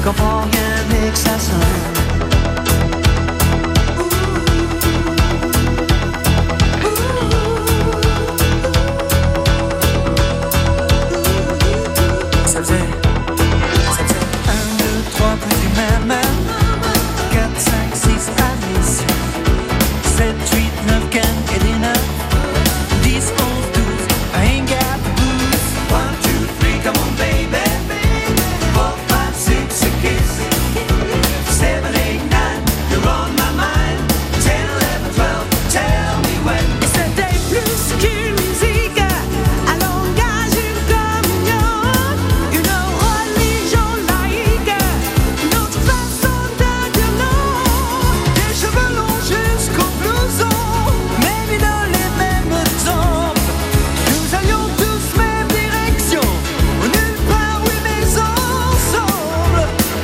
comprends rien mais que ça sonne. Ça faisait 1, 2, 3 plus maman, 4, 5, 6, Alice, 7, 8, 9, Ken et Dina, 10, 11, 12, I ain't got the blues. 1, 2, 3, come on baby, 4, 5, 6, a kiss, 7, 8, 9, you're on my mind, 10, 11, 12, tell me when. Et c'était plus qu'une musique, un langage, une communion, une religion laïque, une autre façon de dire non. Des cheveux longs jusqu'au blouson, mais dans les mêmes temps. Nous allions tous même direction, nulle part, oui, mais ensemble.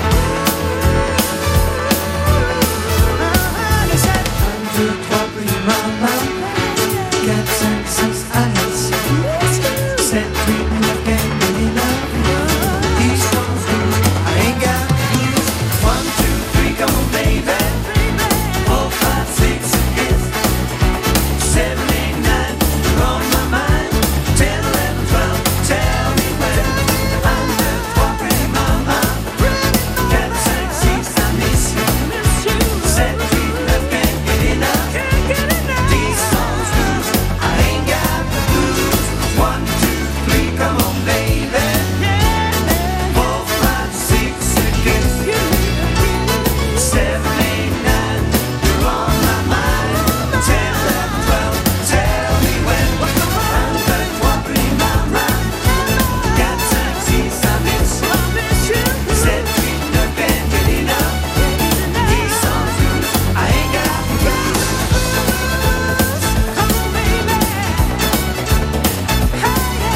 Le 7, 1, 2, 3, plus maman, 4, 5, 6, Alice, 7, 8, 9, Ken et Dina, 10, 11, 12, I ain't got the blues. 1, 2, 3, come on baby, 4, 5, 6, a kiss, 7, 8, 9, you're on my mind, 10, 11, 12, tell me when. 1, 2, 3, pretty mama, 4, 5, 6, I miss you, 7, 8, 9, can't get enough, 10, 11, 12, I ain't got the blues. 1, 2, 3, come on baby, 4, 5, 6, a kiss, 7, 8, 9, you're on my mind, 10, 11, 12, tell me when. 1, 2, 3, pretty mama, 4, 5, 6, I miss you, 7, 8, 9, can't get enough, 10, 11, 12, I ain't got the blues. Come on baby, hey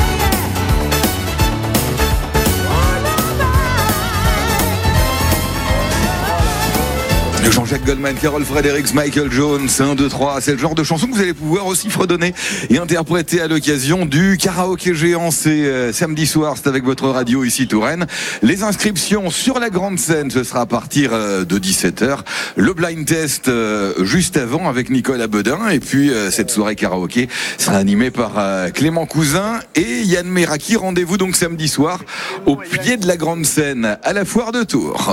De Jean-Jacques Goldman, Carol Fredericks, Michael Jones, 1, 2, 3. C'est le genre de chanson que vous allez pouvoir aussi fredonner et interpréter à l'occasion du karaoké géant. C'est samedi soir, c'est avec votre radio ici Touraine. Les inscriptions sur la grande scène, ce sera à partir de 17h. Le blind test juste avant avec Nicolas Bedin. Et puis cette soirée karaoké sera animée par Clément Cousin et Yann Meraki. Rendez-vous donc samedi soir au pied de la grande scène à la foire de Tours.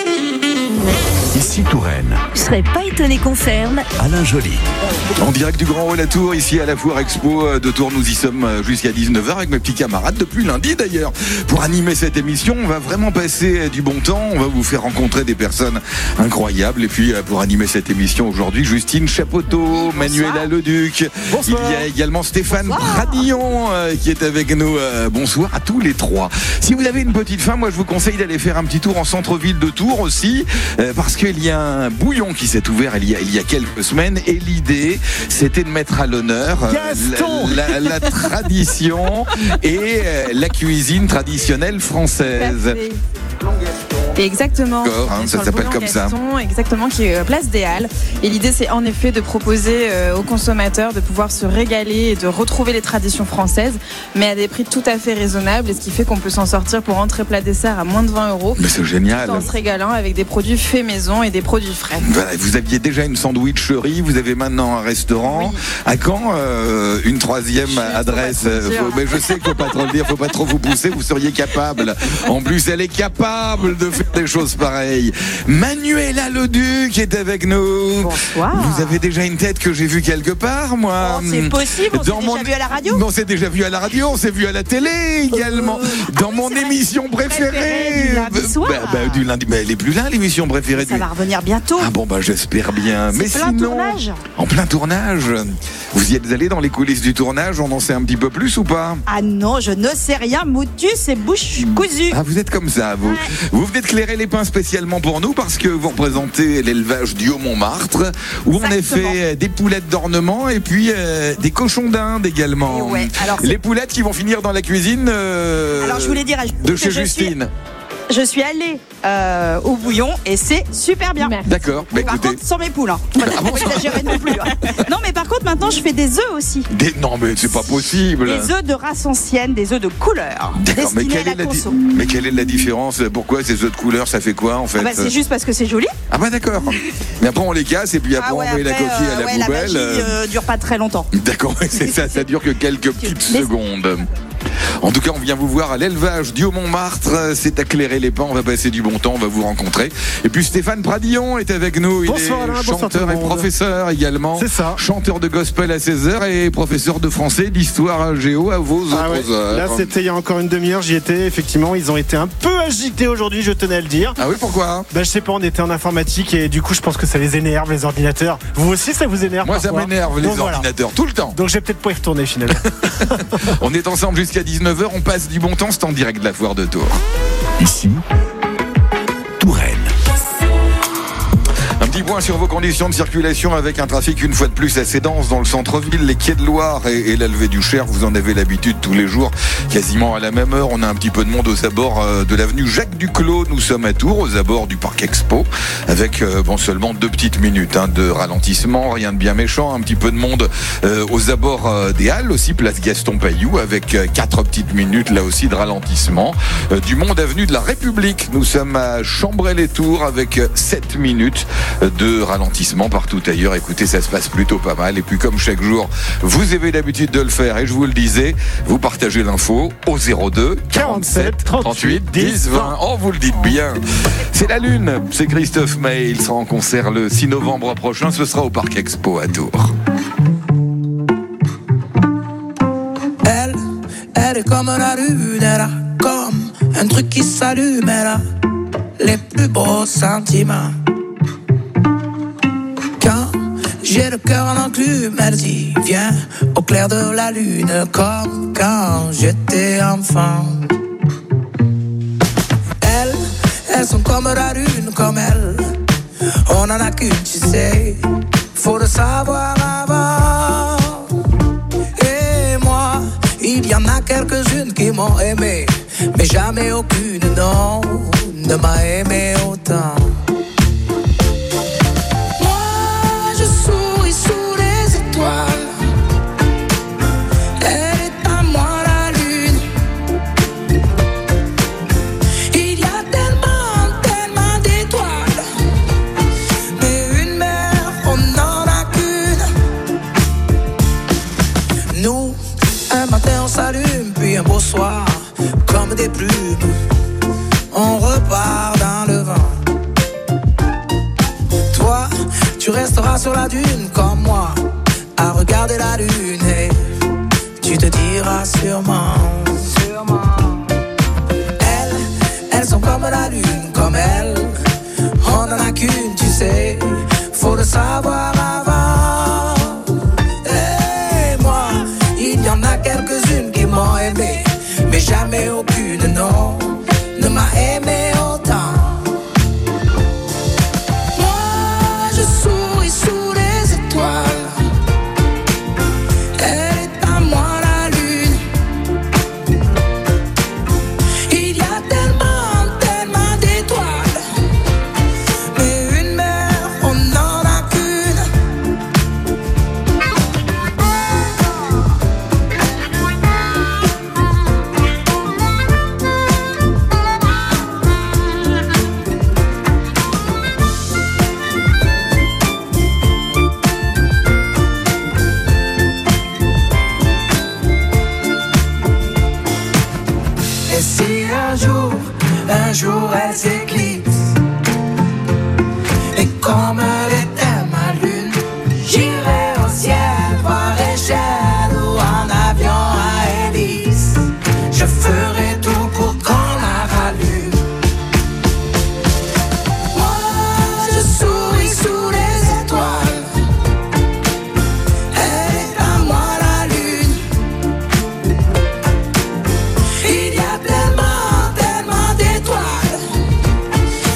Ici Touraine, Je serais pas étonné qu'on ferme. Alain Joly. En direct du Grand Hall à Tours, ici à la Foire Expo de Tours, nous y sommes jusqu'à 19h avec mes petits camarades, depuis lundi d'ailleurs. Pour animer cette émission, on va vraiment passer du bon temps, on va vous faire rencontrer des personnes incroyables. Et puis pour animer cette émission aujourd'hui, Justine Chapoteau, Manuela Leduc. Bonsoir. Il y a également Stéphane Bradillon qui est avec nous. Bonsoir à tous les trois. Si vous avez une petite faim, moi je vous conseille d'aller faire un petit tour en centre-ville de Tours aussi, parce qu'il y a un bouillon qui s'est ouvert il y a quelques semaines et l'idée c'était de mettre à l'honneur la tradition et la cuisine traditionnelle française. Exactement. D'accord, hein, ça s'appelle comme ça. Exactement, qui est place des Halles. Et l'idée, c'est en effet de proposer aux consommateurs de pouvoir se régaler et de retrouver les traditions françaises, mais à des prix tout à fait raisonnables. Et ce qui fait qu'on peut s'en sortir pour entrée plat dessert à moins de 20 €. Mais c'est génial. En se régalant avec des produits faits maison et des produits frais. Voilà, vous aviez déjà une sandwicherie, vous avez maintenant un restaurant. Oui. À quand une troisième adresse? Mais je sais qu'il faut pas trop le dire, faut pas trop vous pousser, vous seriez capable. En plus, elle est capable de faire des choses pareilles. Manuela Leduc est avec nous. Bonsoir. Vous avez déjà une tête que j'ai vue quelque part, moi. Oh, c'est possible, on s'est Dans déjà vu à la radio. On s'est déjà vu à la radio, on s'est vu à la télé également. Dans mon émission préférée. du lundi soir. Du lundi, mais elle est plus là, l'émission préférée Ça va revenir bientôt. Ah bon, j'espère bien. Mais plein sinon, tournage. En plein tournage. Vous y êtes allé dans les coulisses du tournage, on en sait un petit peu plus ou pas? Ah non, je ne sais rien, Moutus et bouche cousue. Ah, vous êtes comme ça, vous. Ouais. Vous venez de clairer les pins spécialement pour nous parce que vous représentez l'élevage du Haut-Montmartre, où on a Exactement. fait des poulettes d'ornement et puis des cochons d'Inde également. Et ouais, alors les poulettes qui vont finir dans la cuisine Alors je voulais dire à de chez Justine. Je suis allée au bouillon et c'est super bien. Merci. D'accord. Bah, Par écoutez. contre, sans mes poules. Hein. Faut pas exagérer non plus. Hein. Non, mais par contre, maintenant, je fais des œufs aussi. Non, mais c'est pas possible. Des œufs de race ancienne, des œufs de couleur. D'accord, mais Destinés à la conso. mais quelle est la différence? Pourquoi ces œufs de couleur, ça fait quoi en fait? Ah bah, c'est juste parce que c'est joli. Ah bah d'accord. Mais après on les casse et puis après on met la coquille à la La poubelle. magie dure pas très longtemps. D'accord, ouais, c'est ça, ça dure que quelques petites secondes. En tout cas, on vient vous voir à l'élevage du Haut-Montmartre. C'est à Cléré-les-Pins. On va passer du bon temps, on va vous rencontrer. Et puis Stéphane Pradillon est avec nous. Bonsoir, Il est Alain, bonsoir chanteur tout le et monde. professeur également. C'est ça. Chanteur de gospel à 16h et professeur de français, d'histoire géo à vos Ah ouais. autres heures. Là, c'était il y a encore une demi-heure, j'y étais. Effectivement, ils ont été un peu agités aujourd'hui, je tenais à le dire. Ah oui, pourquoi? Bah, je sais pas, on était en informatique et du coup, je pense que ça les énerve, les ordinateurs. Vous aussi, ça vous énerve? Moi, ça parfois m'énerve, les Donc, voilà. ordinateurs, tout le temps. Donc, je vais peut-être pas y retourner finalement. On est ensemble jusqu'à 19h, on passe du bon temps, c'est en direct de la foire de Tours. Ici, Touraine. Un petit point sur vos conditions de circulation avec un trafic une fois de plus assez dense dans le centre-ville, les quais de Loire et la levée du Cher, vous en avez l'habitude tous les jours, quasiment à la même heure. On a un petit peu de monde aux abords de l'avenue Jacques Duclos. Nous sommes à Tours, aux abords du Parc Expo, avec seulement 2 petites minutes de ralentissement, rien de bien méchant. Un petit peu de monde aux abords des Halles, aussi place Gaston Pailloux, avec 4 petites minutes là aussi de ralentissement. Du monde avenue de la République, nous sommes à Chambray-les-Tours avec 7 minutes de ralentissement partout ailleurs. Écoutez, ça se passe plutôt pas mal. Et puis comme chaque jour, vous avez l'habitude de le faire et je vous le disais, vous partagez l'info au 02 47 38 10 20. Oh, vous le dites bien. C'est la Lune, c'est Christophe Maé. Il sera en concert le 6 novembre prochain. Ce sera au Parc Expo à Tours. Elle est comme la lune, elle a comme un truc qui s'allume, elle a les plus beaux sentiments. Quand j'ai le cœur en enclume, elle dit viens au clair de la lune, comme quand j'étais enfant. Elles sont comme la lune, comme elle, on en a qu'une, tu sais, faut le savoir avant. Et moi, il y en a quelques-unes qui m'ont aimé, mais jamais aucune, non, ne m'a aimé autant. Moi, je souris sous les étoiles, elle est à moi la lune. Il y a tellement, tellement d'étoiles, mais une mère, on n'en a qu'une. Nous, un matin on s'allume, puis un beau soir, comme des plumes, on repart dans le vent. Toi, tu resteras sur la dune comme moi, à regarder la lune, et tu te diras sûrement. Elles sont comme la lune, comme elle, on en a qu'une, tu sais, faut le savoir avant. Et moi, il y en a quelques-unes qui m'ont aimé, mais jamais aucune, non, ne m'a aimé autant. Moi, je souris sous les étoiles, elle est à moi la lune. Il y a tellement, tellement d'étoiles, mais une mère, on n'en a qu'une. Et si un jour elle s'éclipse, et comme elle était ma lune, j'irai au ciel voir Échelle ou en avion à hélice. Je ferai tout pour qu'on la rallume. Moi, je souris sous les étoiles, elle est à moi la lune. Il y a tellement, tellement d'étoiles,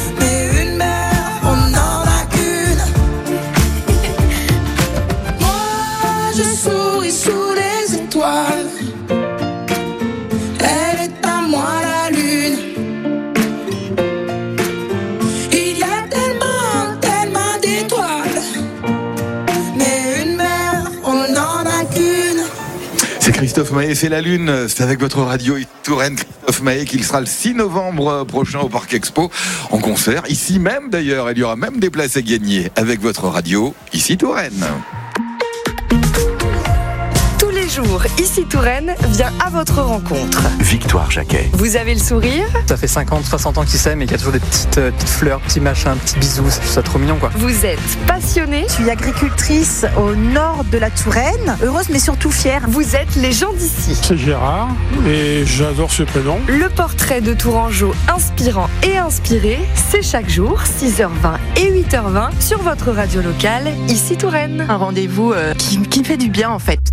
Christophe Maé, c'est la Lune, c'est avec votre radio Touraine, Christophe Maé, qu'il sera le 6 novembre prochain au Parc Expo, en concert, ici même d'ailleurs, il y aura même des places à gagner avec votre radio, ici Touraine. Tous les jours, ici Touraine vient à votre rencontre. Victoire Jacquet. Vous avez le sourire, Ça fait 50, 60 ans qu'ils s'aiment et qu'il y a toujours des petites fleurs, petits machins, petits bisous, c'est tout ça trop mignon quoi. vous êtes passionné, Je suis agricultrice au nord de la Touraine, heureuse mais surtout fière. vous êtes les gens d'ici. C'est Gérard et j'adore ce prénom. Le portrait de Tourangeau inspirant et inspiré, c'est chaque jour 6h20 et 8h20 sur votre radio locale, ici Touraine. Un rendez-vous qui me fait du bien en fait.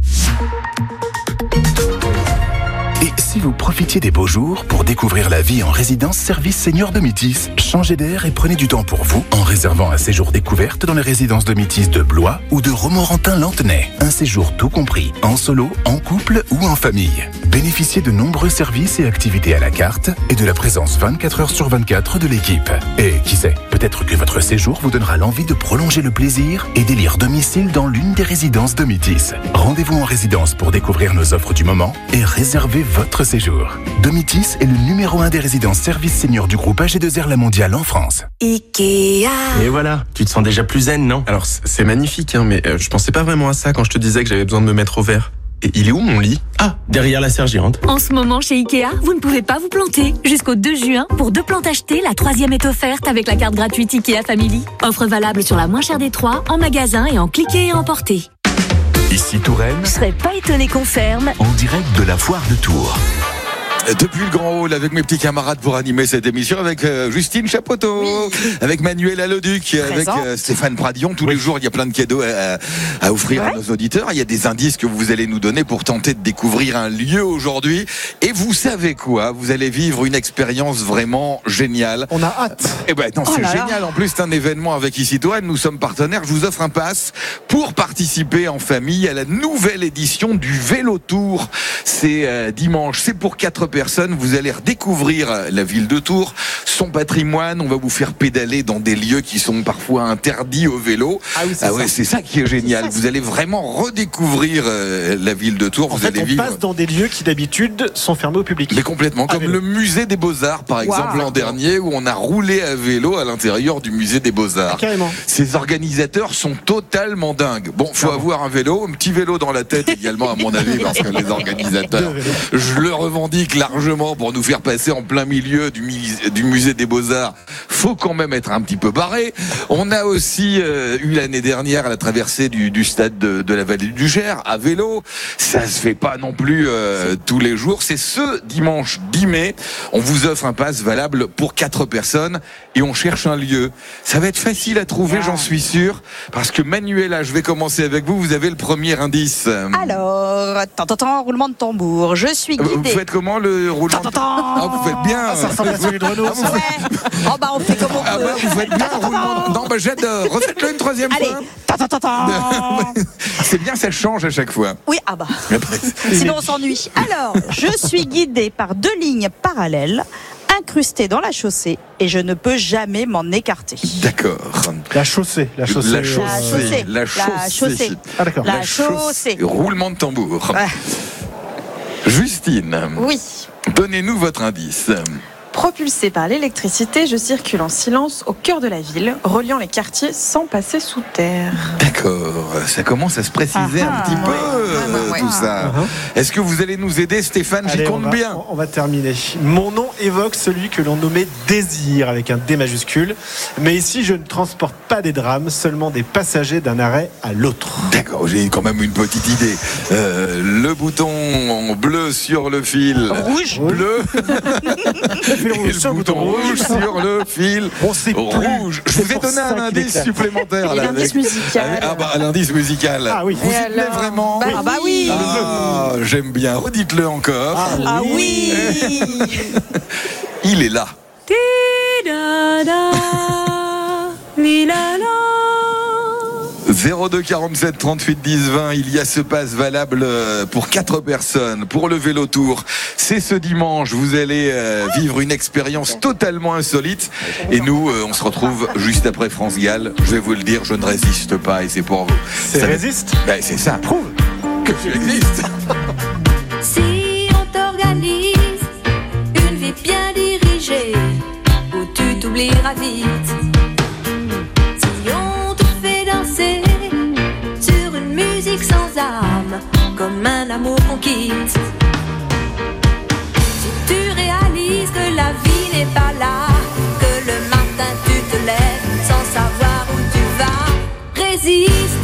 Et si vous profitiez des beaux jours pour découvrir la vie en résidence service senior de Métis, changez d'air et prenez du temps pour vous en réservant un séjour découverte dans les résidences de Métis de Blois ou de Romorantin-Lantenay. Un séjour tout compris, en solo, en couple ou en famille. Bénéficiez de nombreux services et activités à la carte et de la présence 24 heures sur 24 de l'équipe. Et qui sait, peut-être que votre séjour vous donnera l'envie de prolonger le plaisir et d'élire domicile dans l'une des résidences de Métis. Rendez-vous en résidence pour découvrir nos offres du moment et réserver votre séjour. Domitis est le numéro 1 des résidences services seniors du groupe AG2R La Mondiale en France. Et voilà, tu te sens déjà plus zen, non? Alors c'est magnifique, hein, mais je pensais pas vraiment à ça quand je te disais que j'avais besoin de me mettre au vert. Et il est où mon lit? Ah, derrière la sergérante. En ce moment, chez Ikea, vous ne pouvez pas vous planter. Jusqu'au 2 juin, pour 2 plantes achetées, la 3e est offerte avec la carte gratuite Ikea Family. Offre valable sur la moins chère des 3, en magasin et en cliquer et emporter. Ici Touraine, Je serais pas étonné qu'on ferme. en direct de la foire de Tours. Depuis le Grand Hall, avec mes petits camarades pour animer cette émission, avec Justine Chapoteau, avec Manuel Aloduc, avec Stéphane Pradion. Tous les jours, il y a plein de cadeaux à offrir à nos auditeurs. Il y a des indices que vous allez nous donner pour tenter de découvrir un lieu aujourd'hui. Et vous savez quoi? Vous allez vivre une expérience vraiment géniale. On a hâte. Eh ben non, c'est génial. En plus, c'est un événement avec Ici Touraine. Nous sommes partenaires. Je vous offre un pass pour participer en famille à la nouvelle édition du Vélo Tour. C'est dimanche. C'est pour 4 personnes. Vous allez redécouvrir la ville de Tours, son patrimoine. On va vous faire pédaler dans des lieux qui sont parfois interdits au vélo. Ah oui, c'est ça qui est génial. Vous allez vraiment redécouvrir la ville de Tours. En fait, on passe dans des lieux qui d'habitude sont fermés au public. Mais complètement, comme le musée des Beaux-Arts, par exemple, l'an dernier, où on a roulé à vélo à l'intérieur du musée des Beaux-Arts. Carrément. Ces organisateurs sont totalement dingues. Bon, faut avoir un vélo, un petit vélo dans la tête également, à mon avis, parce que les organisateurs, je le revendique largement pour nous faire passer en plein milieu du musée des Beaux-Arts. Faut quand même être un petit peu barré. On a aussi eu l'année dernière la traversée du stade de la vallée du Gers à vélo. Ça se fait pas non plus tous les jours. C'est ce dimanche 10 mai. On vous offre un pass valable pour 4 personnes et on cherche un lieu. Ça va être facile à trouver, j'en suis sûr, parce que Manuela, je vais commencer avec vous. Vous avez le premier indice. Alors, roulement de tambour. Je suis guidée. Vous faites comment le roulement? Ah, vous faites bien. Ça ressemble à celui de Renault. Oh bah on fait comme on peut. Vous faites bien le roulement. Non, bah j'adore. Refaites-le une troisième Allez. fois. C'est bien, ça change à chaque fois. Oui, ah bah. Sinon on s'ennuie. Alors, je suis guidée par 2 lignes parallèles incrustées dans la chaussée et je ne peux jamais m'en écarter. D'accord. La chaussée. La chaussée. Ah d'accord. La chaussée. Roulement de tambour. Ouais. Justine. Oui. Donnez-nous votre indice. Propulsé par l'électricité, je circule en silence au cœur de la ville, reliant les quartiers sans passer sous terre. D'accord, ça commence à se préciser un petit peu tout ça. Est-ce que vous allez nous aider, Stéphane? J'y compte bien. On va terminer. Mon nom évoque celui que l'on nommait Désir avec un D majuscule. Mais ici, je ne transporte pas des drames, seulement des passagers d'un arrêt à l'autre. D'accord, j'ai quand même une petite idée. Le bouton bleu sur le fil rouge. Bleu. Et le bouton rouge sur le fil rouge. Je vous ai donné un indice supplémentaire. Là, l'indice musical. Ah bah l'indice musical. Ah oui. Vous y tenez vraiment? Ah bah oui. Ah, j'aime bien. Redites-le encore. Ah oui. Il est là. 02 47 38 10 20, il y a ce pass valable pour 4 personnes pour le Vélo Tour. C'est ce dimanche, vous allez vivre une expérience totalement insolite et nous on se retrouve juste après France Gall. Je vais vous le dire, je ne résiste pas et c'est pour vous. C'est résiste. Ben, c'est ça. Prouve que tu existes. t'oublieras vite. Si on te fait danser sur une musique sans âme, comme un amour qu'on quitte. Si tu réalises que la vie n'est pas là, que le matin tu te lèves sans savoir où tu vas, résiste.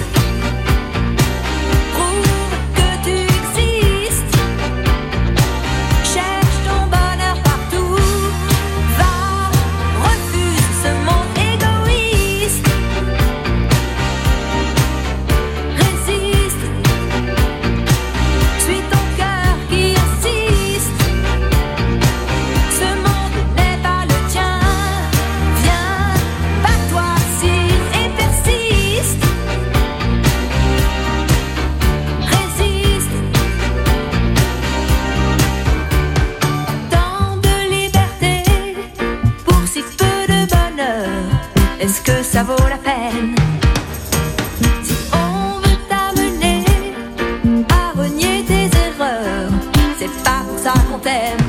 Est-ce que ça vaut la peine? Si on veut t'amener à renier tes erreurs, c'est pas pour ça qu'on t'aime.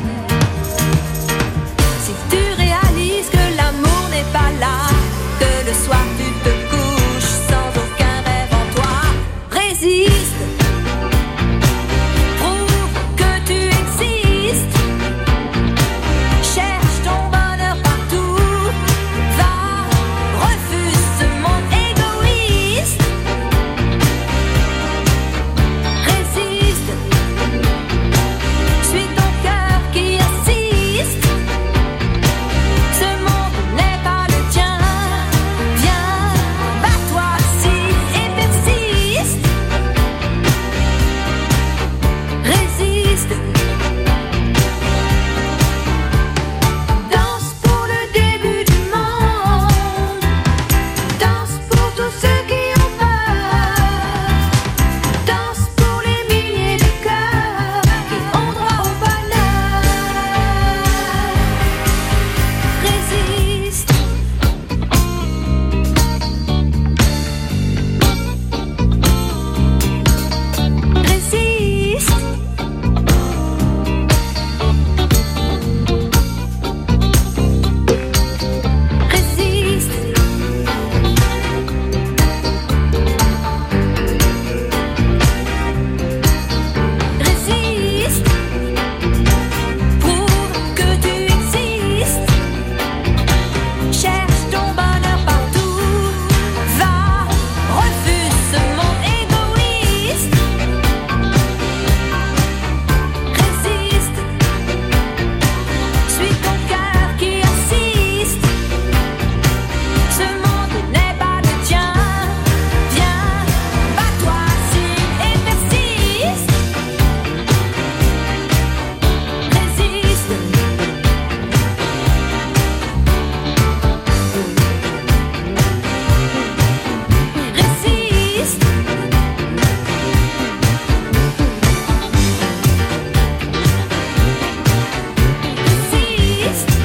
Si tu réalises que l'amour n'est pas là, que le soir tu te couches sans aucun rêve en toi, résiste. Prouve que tu existes. Cherche ton bonheur partout. Refuse ce monde égoïste. Résiste. Suis ton cœur qui insiste. Ce monde n'est pas le tien. Viens, bats-toi si et persiste. Résiste. Danse pour le début du monde. Danse pour tous ceux qui ont peur. Danse pour les milliers de cœurs qui ont droit au bonheur. Résiste. Résiste. Résiste. Résiste. Prouve que tu existes. Cherche ton bonheur partout. Va, refuse ce monde égoïste. Résiste. Suis ton cœur qui insiste. Ce monde n'est pas le tien. Viens, bats-toi si et persiste. Résiste. Résiste. Résiste.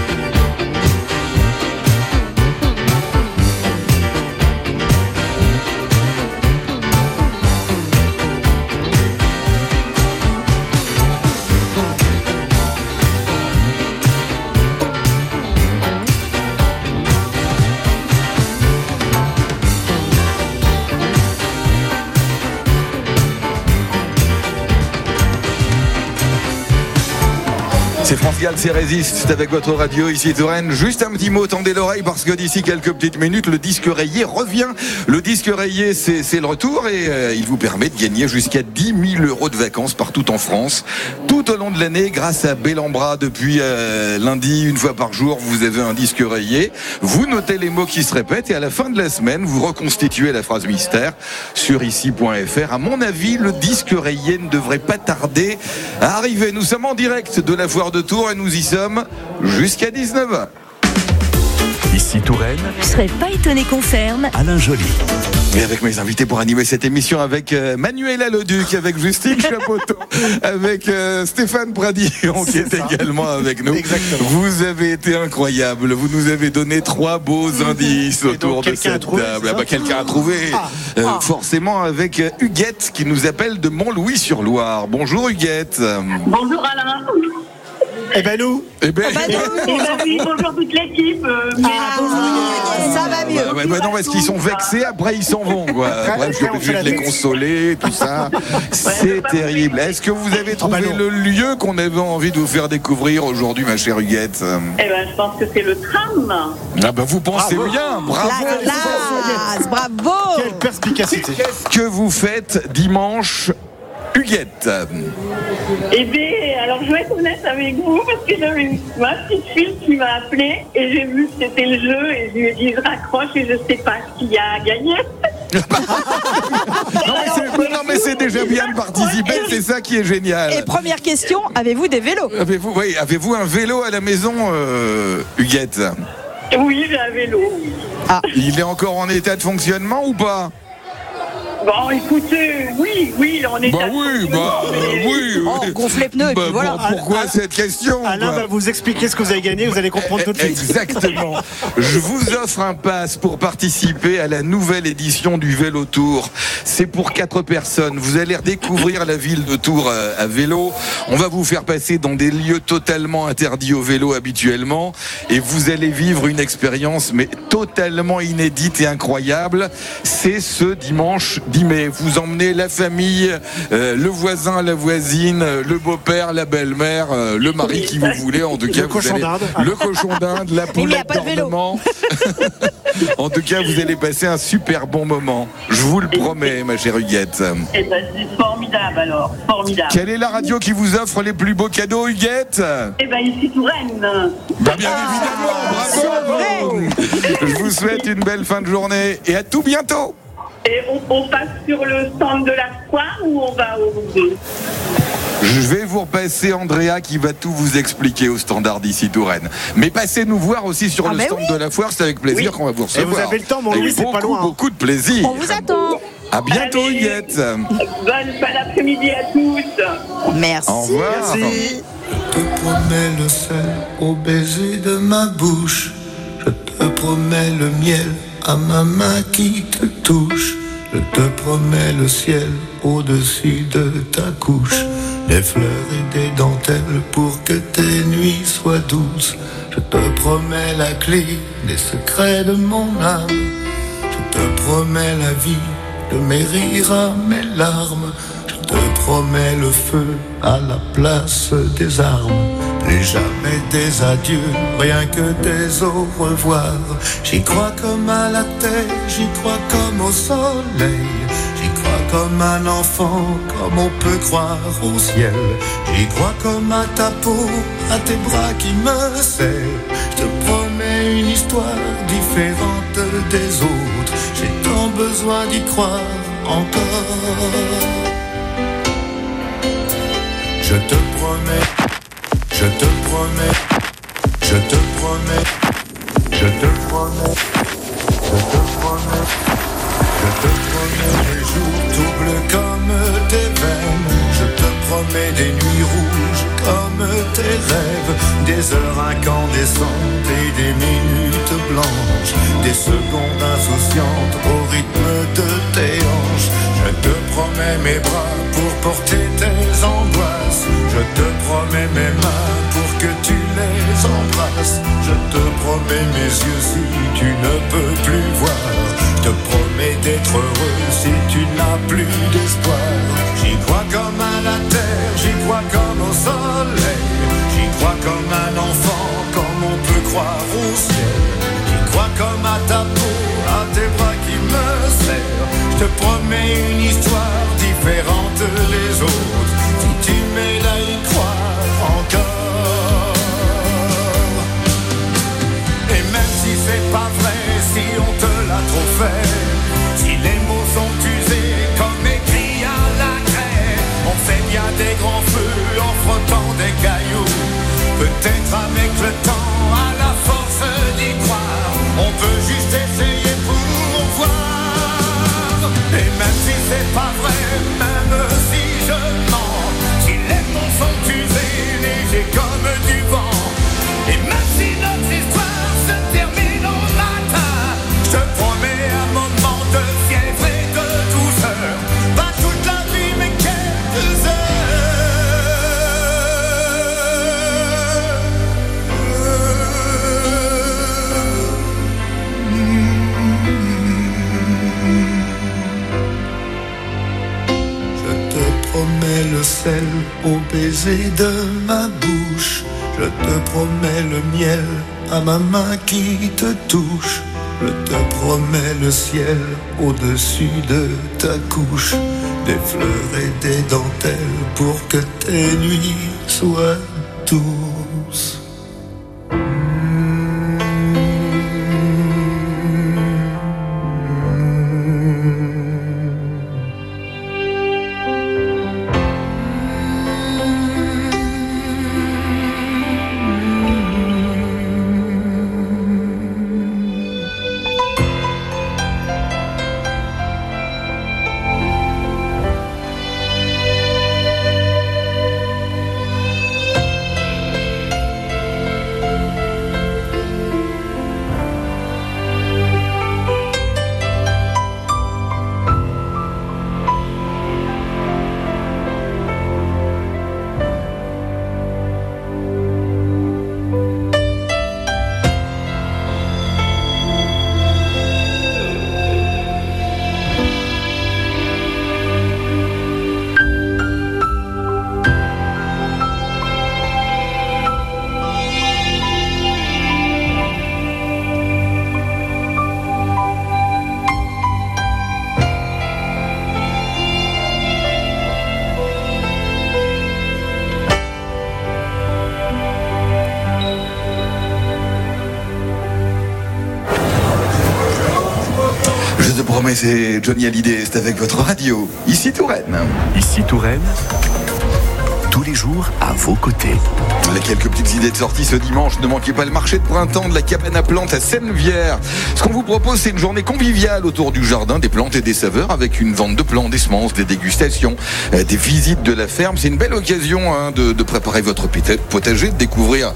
C'est France Gall, c'est Résiste, c'est avec votre radio ici Touraine. Juste un petit mot, tendez l'oreille parce que d'ici quelques petites minutes, le disque rayé revient. Le disque rayé, c'est le retour et il vous permet de gagner jusqu'à 10 000 € de vacances partout en France, tout au long de l'année, grâce à Bellambra. Depuis lundi, une fois par jour, vous avez un disque rayé. Vous notez les mots qui se répètent et à la fin de la semaine, vous reconstituez la phrase mystère sur ici.fr. À mon avis, le disque rayé ne devrait pas tarder à arriver. Nous sommes en direct de la foire de Tours et nous y sommes jusqu'à 19h. Ici Touraine, Je serais pas étonné qu'on ferme. Alain Joly. Et avec mes invités pour animer cette émission, avec Manuela Leduc, avec Justine Chapoteau, avec Stéphane Pradillon qui est également avec nous. Exactement. Vous avez été incroyable. Vous nous avez donné 3 beaux indices autour de cette table. Quelqu'un a trouvé. Forcément avec Huguette qui nous appelle de Montlouis-sur-Loire. Bonjour Huguette. Bonjour Alain. Eh ben nous. Eh ben, oui, bonjour toute l'équipe. Ça va mieux. non, parce qu'ils sont vexés, après ils s'en vont, quoi. Après, je suis obligé de les consoler, tout ça. C'est terrible. Est-ce que vous avez trouvé le lieu qu'on avait envie de vous faire découvrir aujourd'hui, ma chère Huguette? Eh ben, je pense que c'est le tram. Ah ben, vous pensez bien, bravo. La classe, bravo. Quelle perspicacité. Qu'est-ce que vous faites dimanche, Huguette? Eh bien, alors je vais être honnête avec vous parce que j'avais ma petite fille qui m'a appelée et j'ai vu que c'était le jeu et je lui ai dit je raccroche et je sais pas qui a gagné. Non mais c'est déjà bien de participer, c'est ça qui est génial. Et première question, avez-vous des vélos? Avez-vous un vélo à la maison, Huguette? Oui, j'ai un vélo. Il est encore en état de fonctionnement ou pas? Bon, écoutez, oui, on est oui. Gonfle les pneus et puis voilà. Pourquoi cette question? Alain va vous expliquer ce que vous avez gagné, vous allez comprendre tout de suite. Exactement. Je vous offre un pass pour participer à la nouvelle édition du Vélo Tour. C'est pour 4 personnes. Vous allez redécouvrir la ville de Tours à vélo. On va vous faire passer dans des lieux totalement interdits au vélo habituellement et vous allez vivre une expérience mais totalement inédite et incroyable. C'est ce dimanche 10 mai. Vous emmenez la famille, le voisin, la voisine, le beau-père, la belle-mère, le mari qui vous voulez. En tout cas, le cochon d'Inde, la poulette d'ornement. En tout cas, vous allez passer un super bon moment. Je vous le promets, ma chère Huguette. Eh ben, c'est formidable alors, formidable. Quelle est la radio qui vous offre les plus beaux cadeaux, Huguette? Eh ben, ici Touraine. Bien évidemment, bravo. Je vous souhaite une belle fin de journée et à tout bientôt. Et on passe sur le stand de la foire ou on va au musée? Je vais vous repasser Andrea qui va tout vous expliquer au standard d'ici Touraine. Mais passez nous voir aussi sur le stand de la foire, c'est avec plaisir qu'on va vous recevoir. Et vous avez le temps, mon Louis, c'est pas loin. Beaucoup de plaisir. On vous attend. À bientôt, Huguette. Bon après-midi à tous. Merci. Au revoir. Je te promets le sel au baiser de ma bouche. Je te promets le miel à ma main qui te touche. Je te promets le ciel au-dessus de ta couche. Des fleurs et des dentelles pour que tes nuits soient douces. Je te promets la clé des secrets de mon âme. Je te promets la vie de mes rires à mes larmes. Je te promets le feu à la place des armes. Plus jamais des adieux, rien que des au revoir. J'y crois comme à la terre, j'y crois comme au soleil. J'y crois comme un enfant, comme on peut croire au ciel. J'y crois comme à ta peau, à tes bras qui me serrent. Je te promets une histoire différente des autres. J'ai tant besoin d'y croire encore. Je te promets. Je te promets, je te promets, je te promets, je te promets, je te promets des jours tout bleus comme tes veines. Je te promets des nuits rouges comme tes rêves, des heures incandescentes et des minutes blanches, des secondes insouciantes au rythme de tes hanches. Je te promets mes bras pour porter tes angoisses. Je te promets mes mains pour que tu les embrasses. Je te promets mes yeux si tu ne peux plus voir. Je te promets d'être heureux si tu n'as plus d'espoir. J'y crois comme à la terre, j'y crois comme au soleil. J'y crois comme un enfant, comme on peut croire au ciel. J'y crois comme à ta peau, à tes bras qui me serrent. Je te promets une histoire différente des autres. Si tu m'aides à y croire encore. Et même si c'est pas vrai, si on te l'a trop fait, si les mots sont usés comme écrits à la craie, on fait bien des grands feux en frottant des cailloux. Peut-être avec le temps, à la force d'y croire, on peut juste essayer pour voir. Et même si c'est pas vrai, même si je mens, si les mots sont usés, légers comme du vent, et même si notre histoire se termine au matin, je te promets un moment de fièvre et de douceur, pas toute la vie mais quelques heures. sel au baiser de ma bouche. Je te promets le miel à ma main qui te touche. Je te promets le ciel au-dessus de ta couche. Des fleurs et des dentelles pour que tes nuits soient douces. Mais c'est Johnny Hallyday, c'est avec votre radio. Ici Touraine. Ici Touraine, tous les jours à vos côtés. Les quelques petites idées de sortie ce dimanche. Ne manquez pas le marché de printemps de la cabane à plantes à Sennevière. Ce qu'on vous propose, c'est une journée conviviale autour du jardin, des plantes et des saveurs, avec une vente de plants, des semences, des dégustations, des visites de la ferme. C'est une belle occasion de préparer votre potager, de découvrir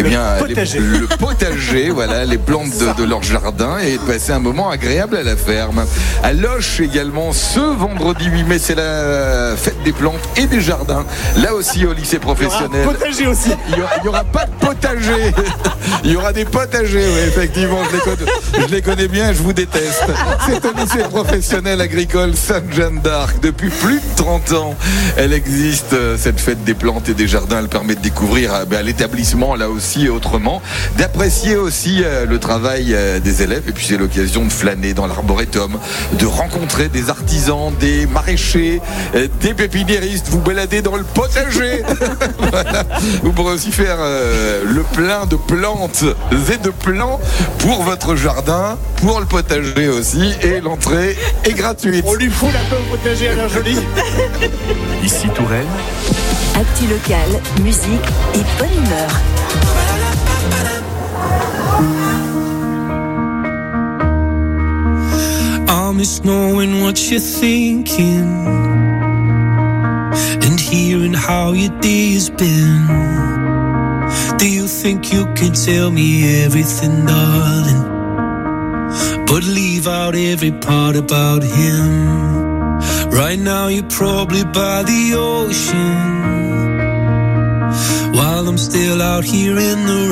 le potager, voilà, les plantes de leur jardin et de passer un moment agréable à la ferme. À Loches également, ce vendredi 8 mai, c'est la fête des plantes et des jardins. Là aussi au lycée professionnel. Il y aura un potager aussi. Il y aura pas de potager. Il y aura des potagers, oui, effectivement. Je les connais bien et je vous déteste. C'est au lycée professionnel agricole Sainte-Jeanne d'Arc. Depuis plus de 30 ans, elle existe, cette fête des plantes et des jardins. Elle permet de découvrir à l'établissement, là aussi et autrement, d'apprécier aussi le travail des élèves. Et puis c'est l'occasion de flâner dans l'arboretum, de rencontrer des artisans, des maraîchers, des pépiniéristes, vous balader dans le potager. Voilà. Vous pourrez aussi faire le plein de plantes et de plants pour votre jardin, pour le potager aussi, et l'entrée est gratuite. On lui fout la paix au potager à l'air joli. Ici Touraine, Actu local, musique et bonne humeur. I miss knowing what you're thinking and hearing how your day has been. Do you think you can tell me everything, darling, but leave out every part about him? Right now you're probably by the ocean, while I'm still out here in the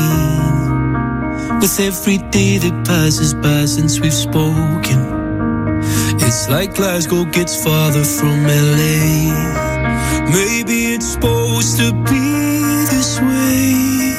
rain. With every day that passes by since we've spoken, it's like Glasgow gets farther from LA. Maybe it's supposed to be this way,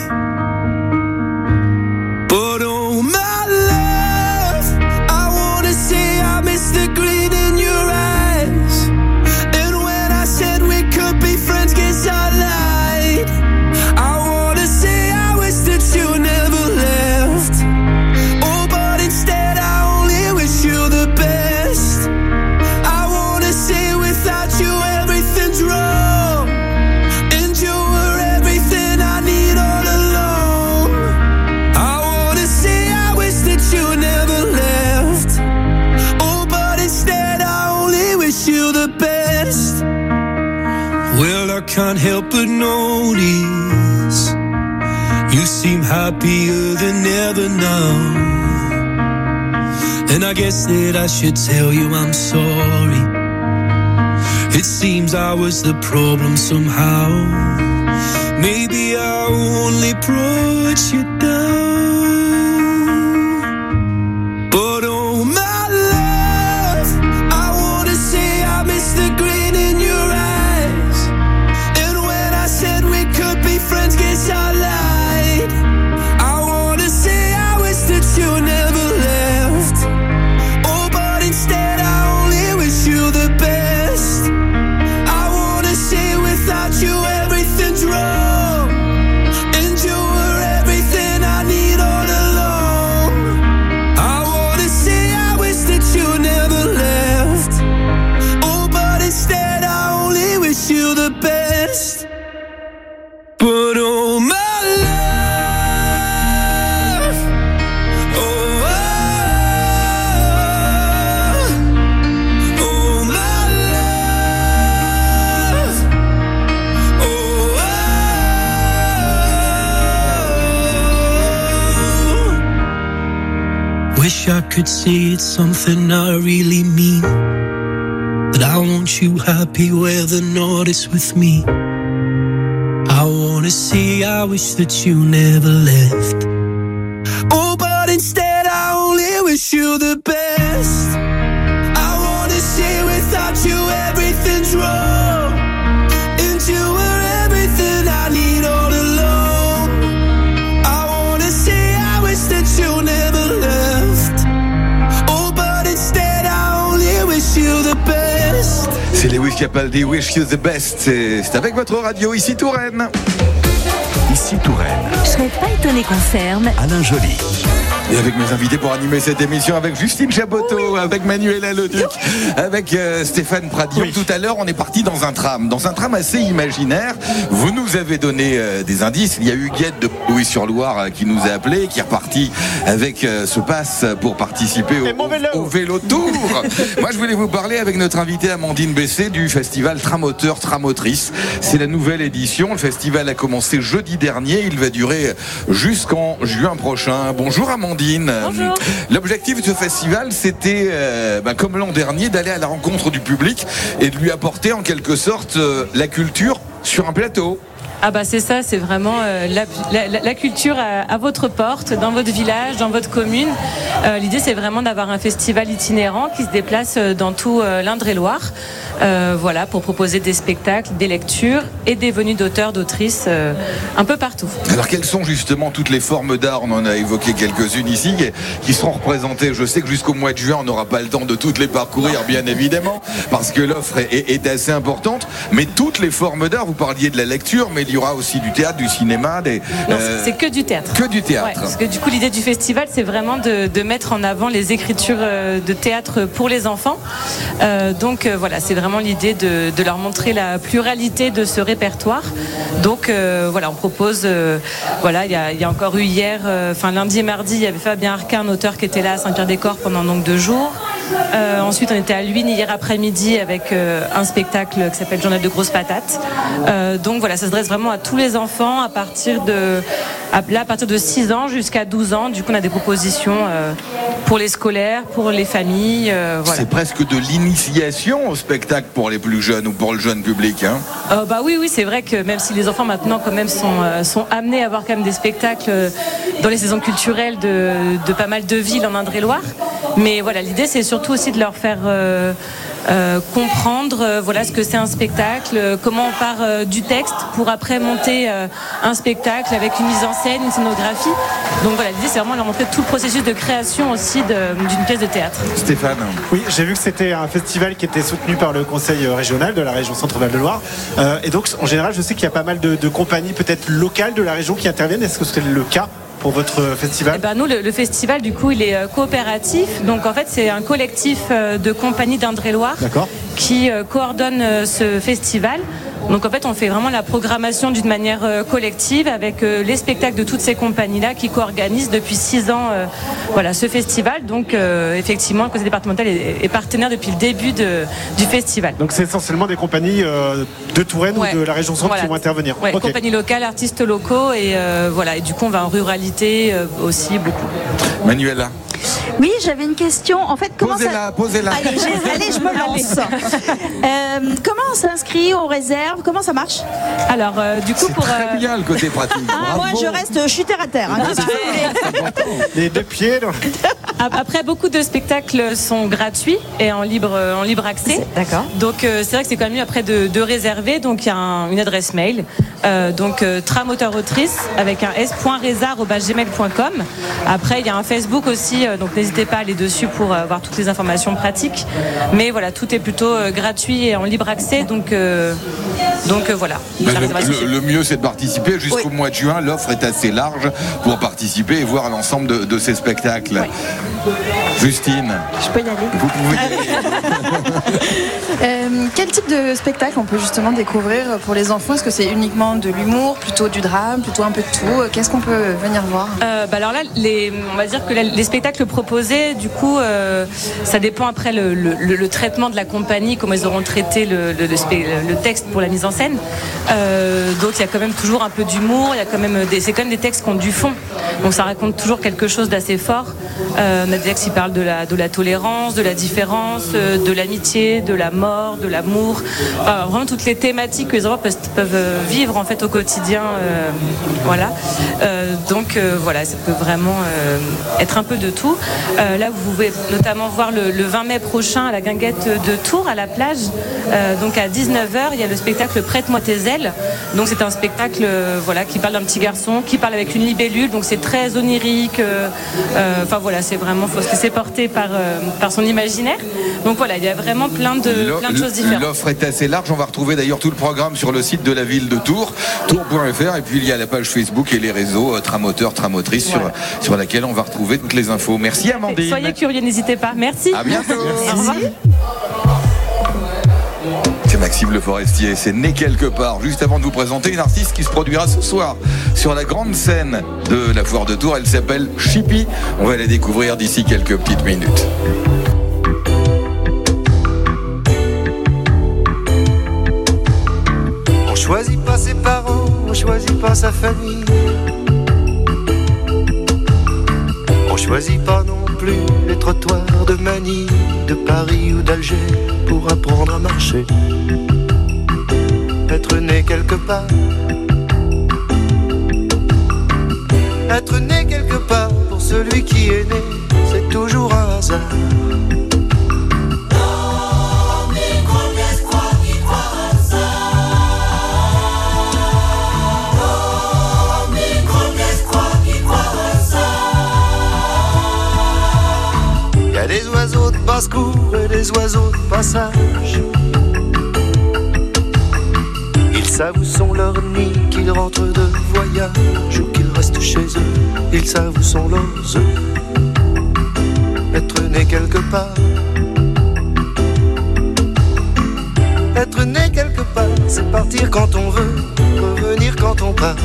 but oh my love, I wanna say I miss the green in your eyes. And when I said we could be friends, guess I lied. I wanna say I wish that you never left. Oh, but instead I only wish you the best. I wanna say without you everything's wrong, and you were everything I need all along. I wanna say I wish that you never left. Oh, but instead I only wish you the best. Well, I can't help but notice you seem happier than ever now, and I guess that I should tell you I'm sorry. It seems I was the problem somehow. Maybe I only brought you down, but oh my love, I wanna say I miss the green in your eyes. wish I could say it's something I really mean. That I want you happy where the north is with me. I wanna say I wish that you never left. Oh, but instead I only wish you the best. I wanna say without you everything's wrong, and you were everything I need all along. I wanna say I wish that you never left. Oh, but instead I only wish you the best. C'est Lewis Capaldi, Wish You the Best. C'est avec votre radio, ici Touraine. Ici Touraine. Je serais pas étonné qu'on ferme. Alain Joly. Et avec mes invités pour animer cette émission, avec Justine Chaboteau, avec Manuela Leduc, avec Stéphane Pradillon. Oui. Tout à l'heure, on est parti dans un tram assez imaginaire. Vous nous avez donné des indices. Il y a eu Huguette de Louis-sur-Loire qui nous a appelé, qui est reparti avec ce pass pour participer au vélo tour. Moi, je voulais vous parler avec notre invitée Amandine Bessé du festival Tramoteur Tramotrice. C'est la nouvelle édition. Le festival a commencé jeudi dernier. Il va durer jusqu'en juin prochain. Bonjour Amandine. Bonjour. L'objectif de ce festival, c'était, comme l'an dernier, d'aller à la rencontre du public et de lui apporter en quelque sorte la culture sur un plateau. Ah bah c'est ça, c'est vraiment la culture à votre porte, dans votre village, dans votre commune. L'idée c'est vraiment d'avoir un festival itinérant qui se déplace dans tout l'Indre-et-Loire. Voilà, pour proposer des spectacles, des lectures et des venues d'auteurs, d'autrices un peu partout. Alors quelles sont justement toutes les formes d'art? On en a évoqué quelques-unes ici qui seront représentées. Je sais que jusqu'au mois de juin on n'aura pas le temps de toutes les parcourir bien évidemment parce que l'offre est assez importante, mais toutes les formes d'art, vous parliez de la lecture, mais il y aura aussi du théâtre, du cinéma, Non, c'est que du théâtre. Que du théâtre. Ouais, parce que du coup l'idée du festival c'est vraiment de mettre en avant les écritures de théâtre pour les enfants. Donc voilà, c'est vraiment l'idée de leur montrer la pluralité de ce répertoire. Donc voilà, on propose, voilà, il y a encore eu hier, lundi et mardi, il y avait Fabien Arquin, un auteur qui était là à Saint-Pierre-des-Corps pendant donc 2 jours. Ensuite, on était à Luynes hier après-midi avec un spectacle qui s'appelle Journal de grosses patates. Donc voilà, ça se dresse vraiment à tous les enfants à partir de 6 ans jusqu'à 12 ans. Du coup, on a des propositions pour les scolaires, pour les familles. Voilà. C'est presque de l'initiation au spectacle pour les plus jeunes ou pour le jeune public. Hein. Oui, c'est vrai que même si les enfants maintenant quand même sont amenés à voir quand même des spectacles dans les saisons culturelles de pas mal de villes en Indre-et-Loire. Mais voilà, l'idée c'est surtout aussi de leur faire comprendre voilà ce que c'est un spectacle, comment on part du texte pour après monter un spectacle avec une mise en scène, une scénographie. Donc voilà, l'idée c'est vraiment de leur montrer tout le processus de création aussi d'une pièce de théâtre. Stéphane. Oui, j'ai vu que c'était un festival qui était soutenu par le conseil régional de la région Centre-Val de Loire. Et donc en général, je sais qu'il y a pas mal de compagnies peut-être locales de la région qui interviennent. Est-ce que c'est le cas pour votre festival? Nous, le festival, du coup, il est coopératif. Donc, en fait, c'est un collectif de compagnies d'Indre-et-Loire qui coordonne ce festival. Donc, en fait, on fait vraiment la programmation d'une manière collective avec les spectacles de toutes ces compagnies-là qui co-organisent depuis 6 ans ce festival. Donc, effectivement, le conseil départemental est partenaire depuis le début du festival. Donc, c'est essentiellement des compagnies de Touraine ou de la région centre qui vont intervenir. Oui, compagnies locales, artistes locaux et et du coup, on va en ruralité aussi beaucoup. Manuela. Oui, j'avais une question. En fait, comment posez-la. Allez, je me lance. Comment on s'inscrit, on réserve? Comment ça marche? Alors, du coup, pour très bien le côté pratique. Moi, je suis terre à terre. Les 2 pieds. Après, beaucoup de spectacles sont gratuits et en libre accès. D'accord. Donc, c'est vrai que c'est quand même mieux après de réserver. Donc, il y a une adresse mail. Tramauteur-autrice avec un s.reza@gmail.com. Après, il y a un Facebook aussi. Donc, n'hésitez pas à aller dessus pour avoir toutes les informations pratiques. Mais voilà, tout est plutôt gratuit et en libre accès. Donc voilà. Le mieux, c'est de participer jusqu'au mois de juin. L'offre est assez large pour participer et voir l'ensemble de ces spectacles. Oui. Justine. Je peux y aller. Vous pouvez y aller. Quel type de spectacle on peut justement découvrir pour les enfants? Est-ce que c'est uniquement de l'humour, plutôt du drame, plutôt un peu de tout? Qu'est-ce qu'on peut venir voir? Alors là, on va dire que les spectacles proposés, du coup, ça dépend après le traitement de la compagnie, comment ils auront traité le texte pour la mise en scène. Donc il y a quand même toujours un peu d'humour, c'est quand même des textes qui ont du fond. Donc ça raconte toujours quelque chose d'assez fort. On a des axes qui parlent de la tolérance, de la différence, de l'amitié, de la mort, de l'amour. Vraiment toutes les thématiques que les enfants peuvent vivre en fait au quotidien. Voilà. Donc voilà, ça peut vraiment être un peu de tout. Là, vous pouvez notamment voir le 20 mai prochain à la Guinguette de Tours, à la plage. Donc à 19h, il y a le spectacle Prête-moi tes ailes. Donc c'est un spectacle voilà, qui parle d'un petit garçon qui parle avec une libellule. Donc c'est très onirique. Enfin voilà, c'est vraiment, faut se laisser porter par son imaginaire. Donc voilà, il y a vraiment plein de choses différentes. L'offre est assez large. On va retrouver d'ailleurs tout le programme sur le site de la ville de Tours, tours.fr. Et puis il y a la page Facebook et les réseaux Tramoteur, Tramotrice voilà. sur laquelle on va retrouver toutes les infos. Merci Amandine. Soyez curieux, n'hésitez pas. Merci. À bientôt. Au revoir. C'est Maxime Le Forestier, c'est Né quelque part. Juste avant de vous présenter une artiste qui se produira ce soir sur la grande scène de la Foire de Tours. Elle s'appelle Chippy. On va la découvrir d'ici quelques petites minutes. On choisit pas ses parents, on choisit pas sa famille. On choisit pas non plus les trottoirs de Manille, de Paris ou d'Alger pour apprendre à marcher. Être né quelque part, être né quelque part pour celui qui est né, c'est toujours un hasard. Des oiseaux de basse-cour et des oiseaux de passage. Ils savent où sont leurs nids, qu'ils rentrent de voyage ou qu'ils restent chez eux. Ils savent où sont leurs œufs. Être né quelque part, être né quelque part, c'est partir quand on veut, revenir quand on part.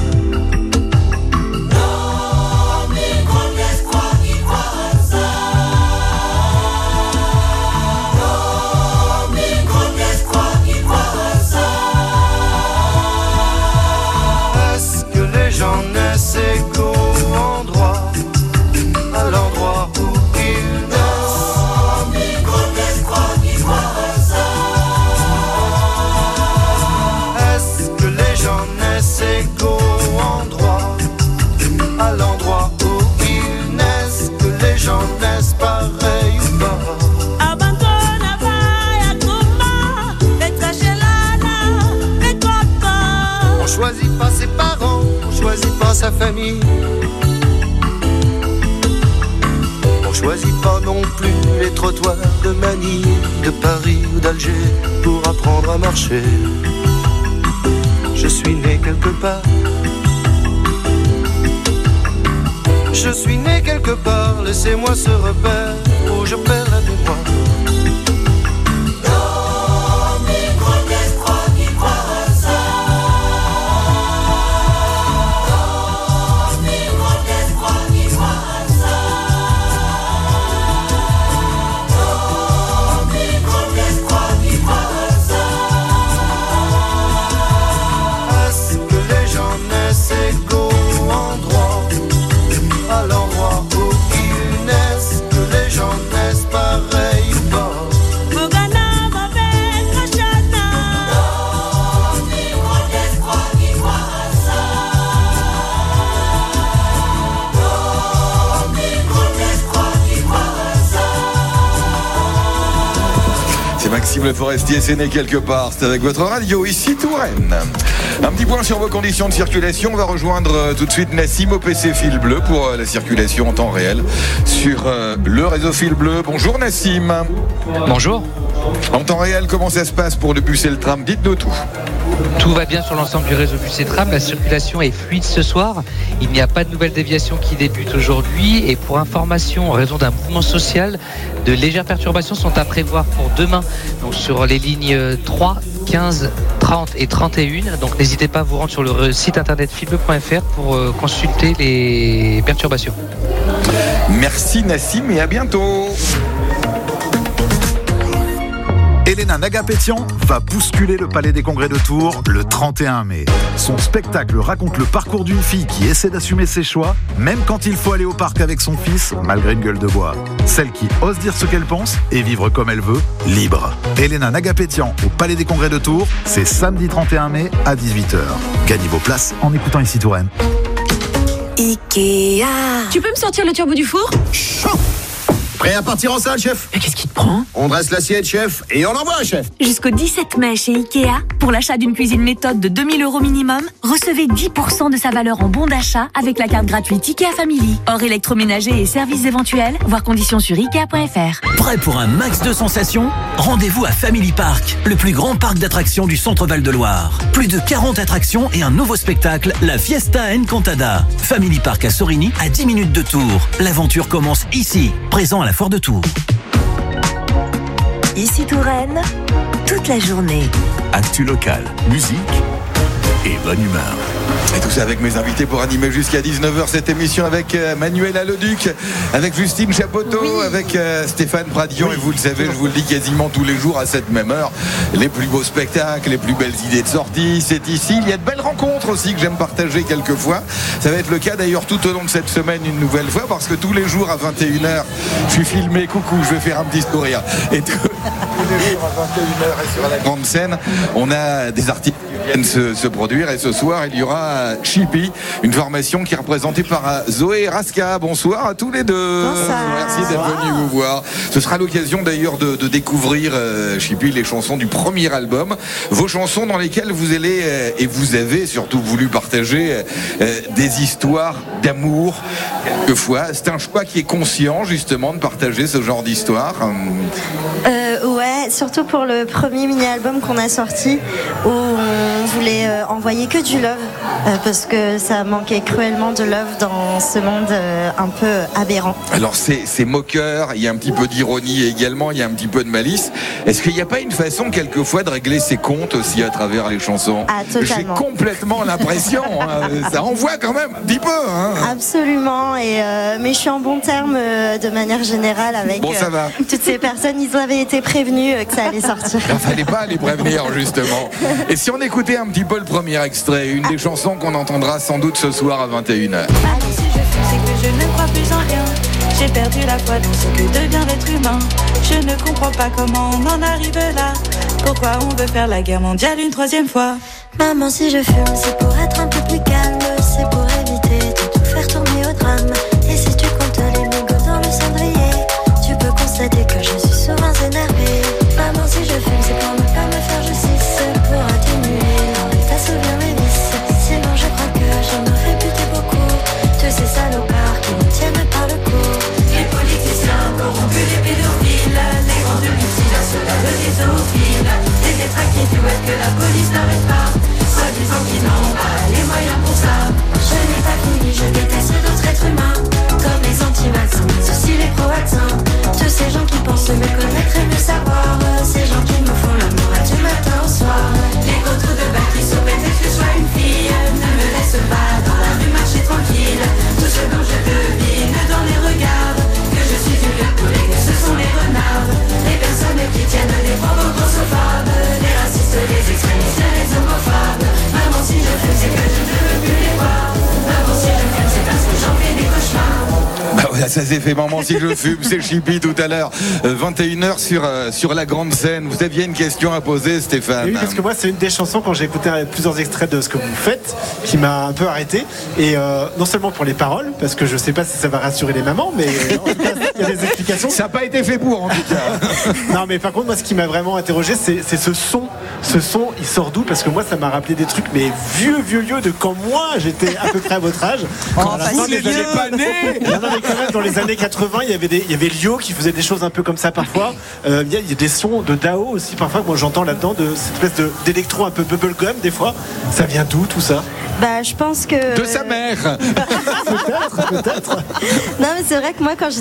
Égaux en droit, à l'endroit où ils naissent. Micro-naissent, croient qu'ils croient ça. Est-ce que les gens naissent égaux en droit, à l'endroit où ils naissent? Que les gens naissent pareil ou pas? On choisit pas ses parents, on choisit pas sa famille. On choisit pas non plus les trottoirs de Manille, de Paris ou d'Alger pour apprendre à marcher. Je suis né quelque part. Je suis né quelque part, laissez-moi ce repère où je perds la mémoire. Maxime Le Forestier, c'est né quelque part. C'est avec votre radio ici Touraine. Un petit point sur vos conditions de circulation. On va rejoindre tout de suite Nassim au PC Fil Bleu pour la circulation en temps réel sur le réseau Fil Bleu. Bonjour Nassim. Bonjour. En temps réel, comment ça se passe pour le bus et le tram? Dites-nous tout. Tout va bien sur l'ensemble du réseau bus et tram. La circulation est fluide ce soir. Il n'y a pas de nouvelles déviations qui débutent aujourd'hui. Et pour information, en raison d'un mouvement social, de légères perturbations sont à prévoir pour demain. Donc sur les lignes 3, 15, 30 et 31. Donc n'hésitez pas à vous rendre sur le site internet filbleu.fr pour consulter les perturbations. Merci Nassim et à bientôt. Elena Nagapétian va bousculer le Palais des Congrès de Tours le 31 mai. Son spectacle raconte le parcours d'une fille qui essaie d'assumer ses choix, même quand il faut aller au parc avec son fils, malgré une gueule de bois. Celle qui ose dire ce qu'elle pense et vivre comme elle veut, libre. Elena Nagapétian au Palais des Congrès de Tours, c'est samedi 31 mai à 18h. Gagnez vos places en écoutant Ici Touraine. Ikea. Tu peux me sortir le turbo du four? Prêt à partir en salle, chef? Mais qu'est-ce qui te prend? On dresse l'assiette, chef, et on envoie, chef. Jusqu'au 17 mai chez Ikea, pour l'achat d'une cuisine méthode de 2 000 € minimum, recevez 10% de sa valeur en bon d'achat avec la carte gratuite Ikea Family. Hors électroménager et services éventuels, voir conditions sur Ikea.fr. Prêt pour un max de sensations? Rendez-vous à Family Park, le plus grand parc d'attractions du centre Val-de-Loire. Plus de 40 attractions et un nouveau spectacle, la Fiesta Encantada. Family Park à Sorigny, à 10 minutes de Tours. L'aventure commence ici, présent à la Foire de Tours. Ici Touraine, toute la journée. Actu local, musique et bonne humeur. Et tout ça avec mes invités pour animer jusqu'à 19h cette émission avec Manuela Leduc, avec Justine Chapoteau, avec Stéphane Pradion. Et vous le savez, je vous le dis quasiment tous les jours à cette même heure. Les plus beaux spectacles, les plus belles idées de sortie, c'est ici. Il y a de belles rencontres aussi que j'aime partager quelquefois. Ça va être le cas d'ailleurs tout au long de cette semaine une nouvelle fois, parce que tous les jours à 21h, je suis filmé. Coucou, je vais faire un petit sourire. Et tous les jours à 21h et sur la grande scène, on a des artistes qui viennent se produire. Et ce soir, il y aura Chippy, une formation qui est représentée par Zoé et Raska. Bonsoir à tous les deux. Bonsoir. Merci d'être venus vous voir. Ce sera l'occasion d'ailleurs de découvrir Chippy, les chansons du premier album. Vos chansons dans lesquelles vous allez et vous avez surtout voulu partager des histoires d'amour. Quelquefois, c'est un choix qui est conscient justement de partager ce genre d'histoire. Ouais, surtout pour le premier mini-album qu'on a sorti, où on voulait envoyer que du love, parce que ça manquait cruellement de love dans ce monde un peu aberrant. Alors c'est moqueur, il y a un petit peu d'ironie également, il y a un petit peu de malice. Est-ce qu'il n'y a pas une façon quelquefois de régler ses comptes aussi à travers les chansons? Ah, totalement. J'ai complètement l'impression, ça envoie quand même un petit peu. Hein. Absolument, mais je suis en bon terme de manière générale avec ça va. toutes ces personnes. Ils avaient été prévenus que ça allait sortir. Il ne fallait pas les prévenir justement. Et si on écoutait un petit peu le premier extrait, une des chansons qu'on entendra sans doute ce soir à 21h. Si je fume, c'est que je ne crois plus en rien. J'ai perdu la foi dans ce que devient l'être humain. Je ne comprends pas comment on en arrive là. Pourquoi on veut faire la guerre mondiale une troisième fois? Maman, si je fume, c'est pour être un peu plus calme. C'est pour éviter de tout faire tourner au drame. Et si tu comptes les mégots dans le cendrier, tu peux constater que je suis souvent énervée. Maman, si je fume, c'est pour ne pas me faire justice, pour atténuer l'envie d'assouvir mes vices. Sinon je crois que j'en aurais buté beaucoup. Tous ces salopards qui nous tiennent par le cou. Les politiciens corrompus, les pédophiles, les grandes multinationales, les zoophiles, les détraqués du web que la police n'arrête pas, soi-disant qu'ils n'ont pas les moyens pour ça. Je n'ai pas fini, je déteste d'autres êtres humains, comme les anti-vaccins, mais aussi les pro-vaccins. Tous ces gens qui pensent me connaître et me savoir, ces gens qui me font l'amour du matin au soir. Les gros trous de bac qui souhaitent que je sois une fille, ne me laisse pas dans la rue marcher tranquille. Tout ce dont je devine dans les regards, que je suis une vieux poulet, que ce sont les renards. Les personnes qui tiennent les propos grossophobes, les racistes, les extrémistes, les homophobes. Maman, si je fume, c'est que je ne veux plus les voir. Maman, si je fume, c'est parce que j'en fais des cauchemars. Bah voilà, ça s'est fait. Maman, si je fume, c'est Chippy tout à l'heure. 21h sur la grande scène. Vous aviez une question à poser, Stéphane? Oui, parce que moi, c'est une des chansons, quand j'ai écouté plusieurs extraits de ce que vous faites, qui m'a un peu arrêté. Et non seulement pour les paroles, parce que je sais pas si ça va rassurer les mamans, mais en tout cas, il y a des explications. Ça n'a pas été fait pour, en tout cas. Non, mais par contre, moi, ce qui m'a vraiment interrogé, c'est ce son. Ce son, il sort d'où? Parce que moi, ça m'a rappelé des trucs, mais vieux de quand moi, j'étais à peu près à votre âge. Quand vous n'étiez pas né. Non, mais quand même, dans les années 80, il y avait Lio qui faisait des choses un peu comme ça parfois. Il y a des sons de Dao aussi parfois que moi j'entends là-dedans, de cette espèce d'électro un peu bubblegum des fois. Ça vient d'où tout ça? Bah, je pense que... De sa mère. Peut-être. Non, mais c'est vrai que moi, quand j'étais toute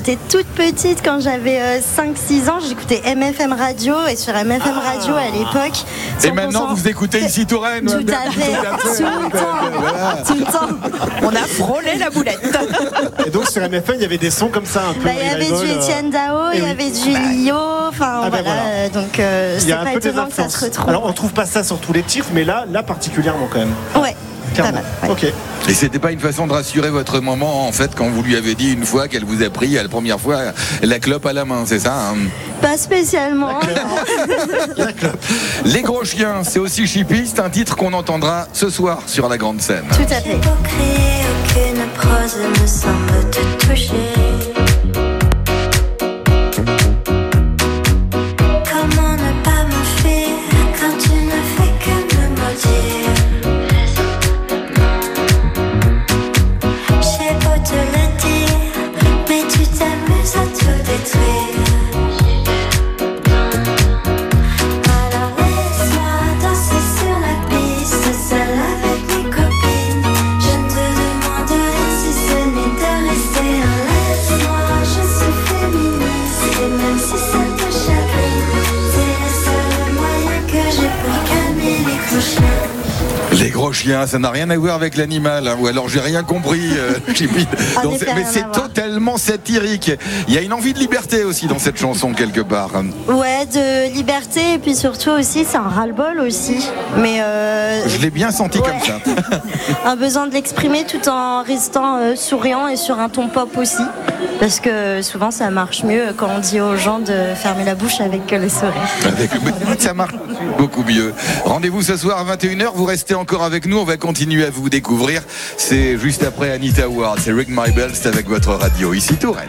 toute petite, quand j'avais 5-6 ans, j'écoutais MFM Radio, et sur MFM Radio à l'époque. Et maintenant, vous écoutez ici Touraine. Tout à fait, tout le temps. On a frôlé la boulette. Et donc sur MFM, il y avait des sons comme ça un peu. Il y avait du Étienne Dao, il y avait du Lio, enfin voilà. Donc il y a c'est un pas peu des étonnant que ça se influences. retrouve. Alors on trouve pas ça sur tous les titres, mais là particulièrement quand même. Ouais. Clairement. Ok. Et c'était pas une façon de rassurer votre maman, en fait, quand vous lui avez dit une fois qu'elle vous a pris la première fois la clope à la main, c'est ça hein? Pas spécialement. Les Gros Chiens, c'est aussi chipiste, un titre qu'on entendra ce soir sur la grande scène. Tout à fait. Aucune prose ne semble te toucher. Comment ne pas m'enfuir quand tu ne fais que me maudire? J'ai beau te le dire, mais tu t'amuses à tout détruire. Alors laisse-moi danser sur la piste, seule avec mes copines. Je ne te demande rien si ce n'est de rester. Laisse-moi, je suis féministe, et même si ça te chagrine, c'est le seul moyen que j'ai pour calmer les gros chiens. Les Gros Chiens, ça n'a rien à voir avec l'animal, hein, ou alors j'ai rien compris, Chippy. Mais c'est totalement satirique. Il y a une envie de liberté aussi dans cette chanson quelque part. Ouais, de liberté, et puis surtout aussi, c'est un ras-le-bol aussi. Mais Je l'ai bien senti comme ça. un besoin de l'exprimer tout en restant souriant et sur un ton pop aussi. Parce que souvent ça marche mieux quand on dit aux gens de fermer la bouche avec le sourire. Ça marche beaucoup mieux. Rendez-vous ce soir à 21h, vous restez encore avec nous, on va continuer à vous découvrir. C'est juste après Anita Ward, c'est Ring My Bells avec votre radio, ici Touraine.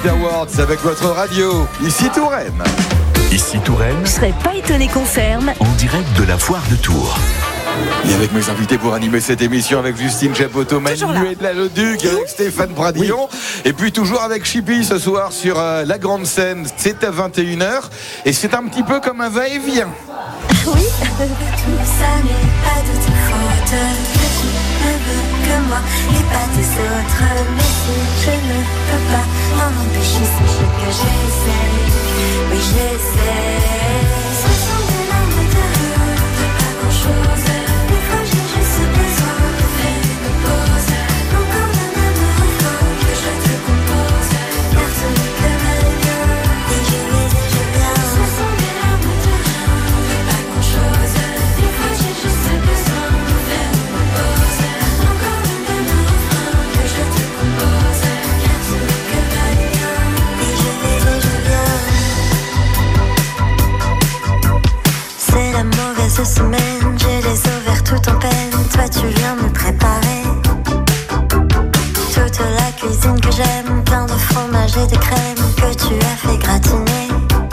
Music Awards avec votre radio, ici Touraine. Ici Touraine, Je serais pas étonné qu'on ferme. en direct de la foire de Tours. Et avec mes invités pour animer cette émission, avec Justine Chapoteau, Manuel Laloduc, avec Stéphane Pradillon, et puis toujours avec Chippy ce soir sur la grande scène. C'est à 21h et c'est un petit peu comme un va-et-vient. Oui. Ça n'est pas de ta faute. Tu ne veux que moi et pas des autres. Mais si je ne peux pas m'en empêcher, sache que j'essaie. Oui, j'essaie. Ce sont des larmes de pas grand chose. Des fois j'ai juste besoin de faire une pause. Encore d'un amour faux que je te compose. Car ce n'est que mal bien. Et je vais et je viens. Ce sont des larmes de pas grand chose. Des fois j'ai juste besoin de faire une pause. Encore d'un amour que je te compose. Car ce n'est que mal bien. Et je vais et je viens. C'est la mauvaise semaine, j'ai les ovaires tout en peine. Toi tu viens me préparer toute la cuisine que j'aime, plein de fromage et de crème que tu as fait gratiner.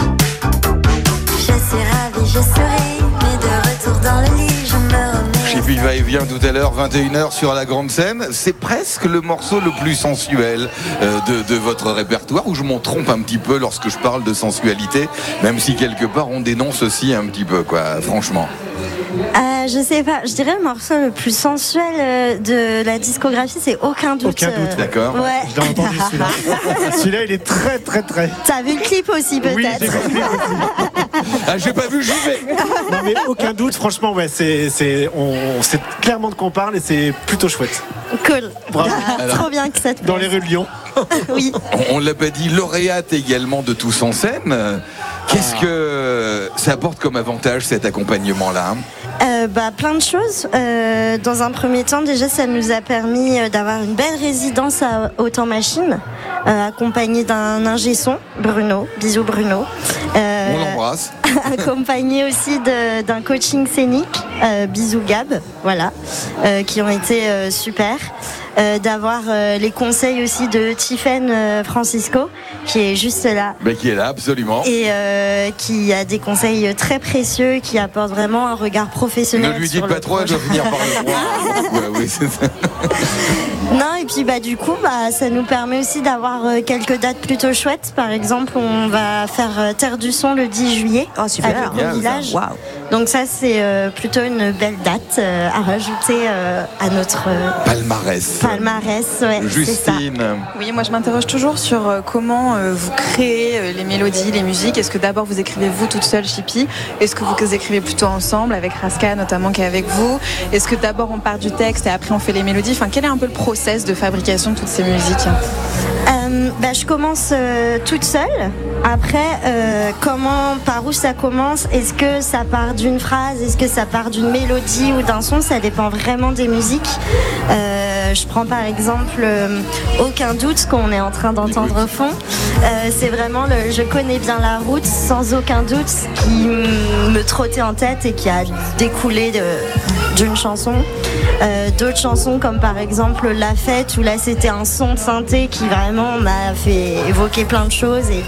Je suis ravie, je souris, mais de retour dans le lit, je me remets. Chippy va-et-vient tout à l'heure, 21h sur la grande scène. C'est presque le morceau le plus sensuel de votre répertoire, où je m'en trompe un petit peu lorsque je parle de sensualité, même si quelque part on dénonce aussi un petit peu, quoi, franchement. Je sais pas, je dirais le morceau le plus sensuel de la discographie, c'est Aucun doute. Aucun doute, d'accord. Ouais. Je l'ai entendu celui-là. Celui-là, il est très, très, très. T'as vu le clip aussi peut-être? Oui, j'ai vu le clip aussi. Ah, j'ai pas vu, j'y vais. Non, mais aucun doute, franchement, ouais, on sait clairement de quoi on parle et c'est plutôt chouette. Cool. Bravo. Trop bien que ça te Dans les rues de Lyon. Oui. On l'a pas dit, lauréate également de Tous en scène. Qu'est-ce que ça apporte comme avantage cet accompagnement-là? Plein de choses. Dans un premier temps, déjà, ça nous a permis d'avoir une belle résidence à Autant Machine, accompagné d'un ingé son, Bruno. Bisous Bruno. On l'embrasse. Accompagné aussi d'un coaching scénique, bisous Gab, voilà, qui ont été super. D'avoir les conseils aussi de Tiffaine Francisco, qui est juste là. Qui est là, absolument. Et qui a des conseils très précieux, qui apportent vraiment un regard professionnel. Ne lui dites sur pas le trop, elle projet. doit finir par le voir. Ouais, oui, c'est ça. Non, et puis du coup, ça nous permet aussi d'avoir quelques dates plutôt chouettes. Par exemple, on va faire Terre du Son le 10 juillet avec Génial, le village. Waouh. Donc ça, c'est plutôt une belle date à rajouter à notre Palmarès. Ouais, c'est ça. Justine. Oui, moi je m'interroge toujours sur comment vous créez les mélodies, les musiques. Est-ce que d'abord vous écrivez vous toute seule, Chippy? Est-ce que vous écrivez plutôt ensemble, avec Raska notamment qui est avec vous? Est-ce que d'abord on part du texte et après on fait les mélodies? Enfin, quel est un peu le process de fabrication de toutes ces musiques? Je commence toute seule. Après, par où ça commence? Est-ce que ça part d'une phrase? Est-ce que ça part d'une mélodie ou d'un son? Ça dépend vraiment des musiques. Je prends par exemple Aucun doute qu'on est en train d'entendre au fond. C'est vraiment je connais bien la route, sans aucun doute, qui me trottait en tête et qui a découlé d'une chanson. D'autres chansons comme par exemple La Fête, où là c'était un son de synthé qui vraiment m'a fait évoquer plein de choses et